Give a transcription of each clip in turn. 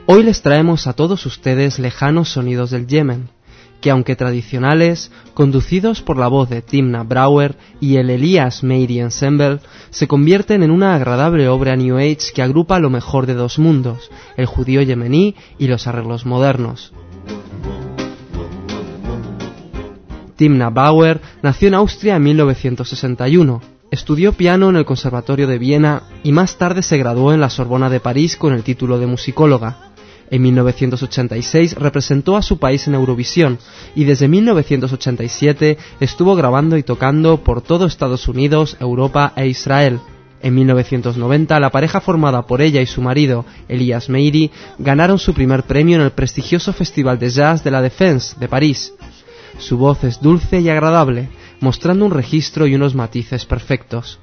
Hoy les traemos a todos ustedes lejanos sonidos del Yemen, que aunque tradicionales, conducidos por la voz de Timna Brower y el Elias Meiri Ensemble, se convierten en una agradable obra New Age que agrupa lo mejor de dos mundos, el judío yemení y los arreglos modernos. Timna Brower nació en Austria en 1961, estudió piano en el Conservatorio de Viena y más tarde se graduó en la Sorbona de París con el título de musicóloga. En 1986 representó a su país en Eurovisión y desde 1987 estuvo grabando y tocando por todo Estados Unidos, Europa e Israel. En 1990 la pareja formada por ella y su marido, Elias Meiri, ganaron su primer premio en el prestigioso Festival de Jazz de la Défense de París. Su voz es dulce y agradable, mostrando un registro y unos matices perfectos.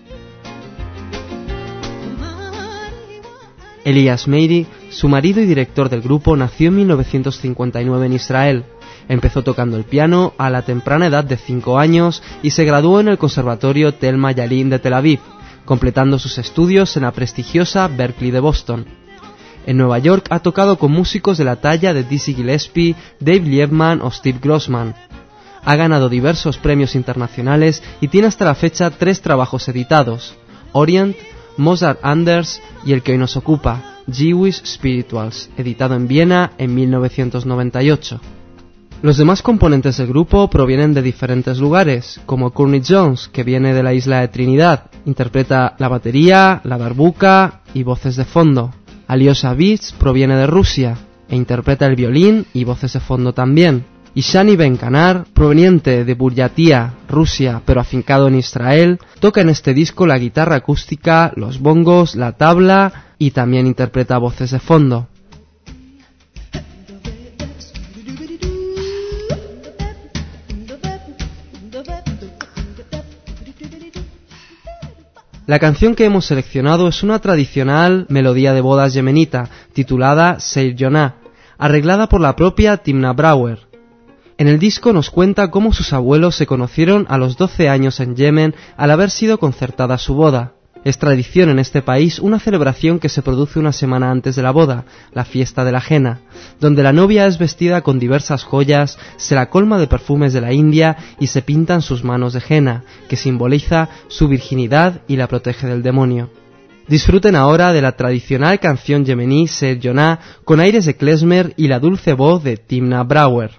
Elias Meiri, su marido y director del grupo, nació en 1959 en Israel. Empezó tocando el piano a la temprana edad de 5 años y se graduó en el Conservatorio Thelma Yalin de Tel Aviv, completando sus estudios en la prestigiosa Berklee de Boston. En Nueva York ha tocado con músicos de la talla de Dizzy Gillespie, Dave Liebman o Steve Grossman. Ha ganado diversos premios internacionales y tiene hasta la fecha 3 trabajos editados: Orient, Mozart Anders y el que hoy nos ocupa, Jewish Spirituals, editado en Viena en 1998. Los demás componentes del grupo provienen de diferentes lugares, como Courtney Jones, que viene de la isla de Trinidad, interpreta la batería, la darbuka y voces de fondo. Alyosha Beats proviene de Rusia e interpreta el violín y voces de fondo también. Y Shani Ben Kanar, proveniente de Buryatia, Rusia, pero afincado en Israel, toca en este disco la guitarra acústica, los bongos, la tabla y también interpreta voces de fondo. La canción que hemos seleccionado es una tradicional melodía de bodas yemenita, titulada Seir Yonah, arreglada por la propia Timna Brower. En el disco nos cuenta cómo sus abuelos se conocieron a los 12 años en Yemen al haber sido concertada su boda. Es tradición en este país una celebración que se produce una semana antes de la boda, la fiesta de la henna, donde la novia es vestida con diversas joyas, se la colma de perfumes de la India y se pintan sus manos de henna, que simboliza su virginidad y la protege del demonio. Disfruten ahora de la tradicional canción yemení Seir Yonah con aires de klezmer y la dulce voz de Timna Brower.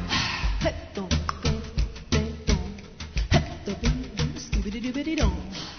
Scooby-Doo-Doo-Doo-Doo.